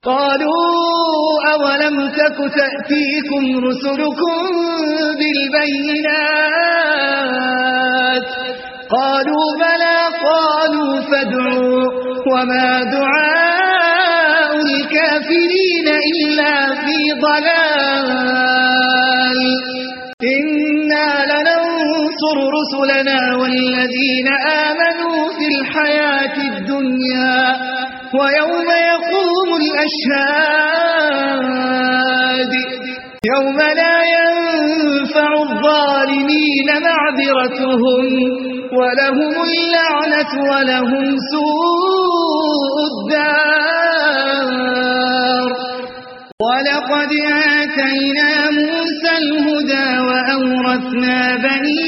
قالوا أولم تك تأتيكم رسلكم بالبينات قالوا بلى قالوا فادعوا وما دعاء الكافرين إلا في ضلال إنا لننصر رسلنا والذين آمنوا في الحياة الدنيا ويوم يقوم الأشهاد يوم لا ينفع الظالمين معذرتهم ولهم اللعنة ولهم سوء الدار ولقد آتينا موسى الهدى وأورثنا بني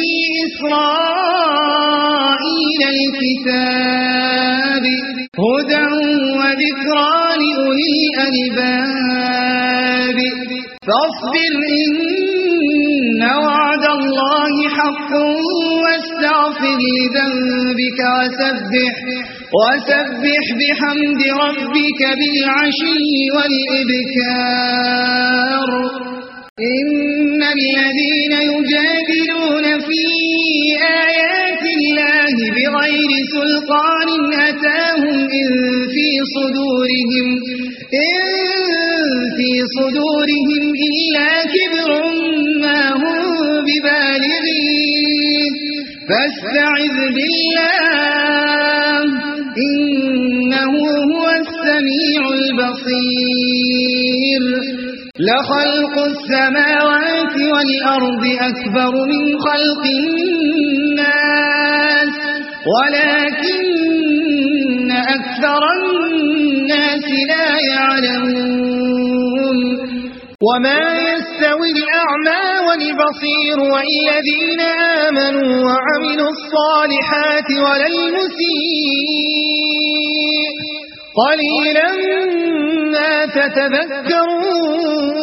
إسرائيل الكتاب هدى وذكرى لأولي الألباب فاصبر إن وعد الله حق واستغفر لذنبك وسبح بحمد ربك بالعشي والإبكار إن الذين يجادلون في آيات الله بغير سلطان أتاهم إن في صدورهم إلا كبر ما هم ببالغين فاستعذ بالله إنه هو السميع البصير لخلق السماوات والأرض أكبر من خلق الناس ولكن أكثر الناس لا يعلمون وما يستوي الأعمى والبصير والذين آمنوا وعملوا الصالحات ولا المسيء قليلا ما تتذكرون